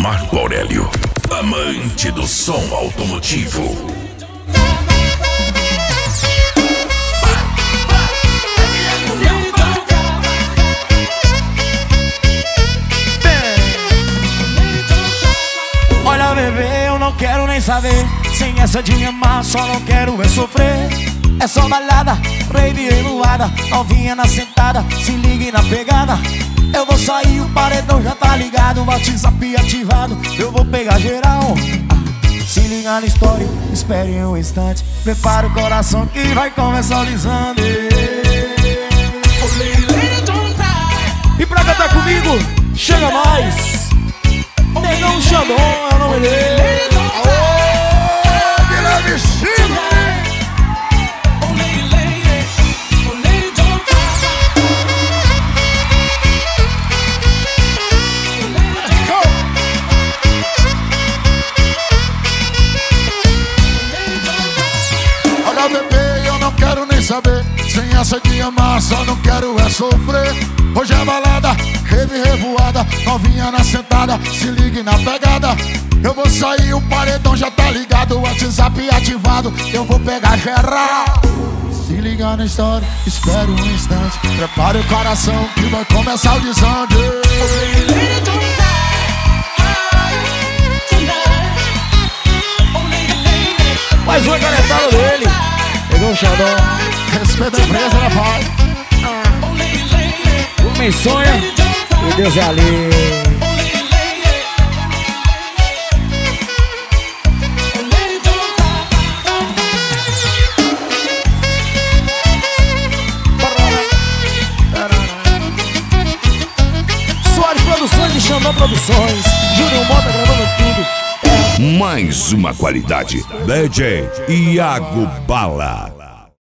Marco Aurélio, amante do som automotivo. Olha, bebê, eu não quero nem saber. Sem essa de me amar, só não quero é sofrer. É só balada, rave revoada, novinha na sentada, se ligue na pegada. Eu vou sair, o paredão já tá ligado, WhatsApp ativado, eu vou pegar geral. Se liga na história, espere um instante, prepara o coração que vai começar o lisando. E pra cantar comigo, chega mais. Negão Xandão, é o nome dele. Aô, Guilherme Chino. Olha, bebê, eu não quero nem saber. Sem essa de amar, só não quero é sofrer. Hoje é balada, rave revoada, novinha na sentada, se ligue na pegada. Eu vou sair, o paredão já tá ligado, o WhatsApp ativado, eu vou pegar geral. Se liga na história, espere um instante, prepare o coração que vai começar o desande. Mais uma canetada dele. Pegou o Xandão. Respeita a empresa, né, pai? O homem sonha e Deus é ali. Soares Produções e Xandão Produções. Júnior Mota gravando tudo. Mais uma qualidade. DJ Iago Bala.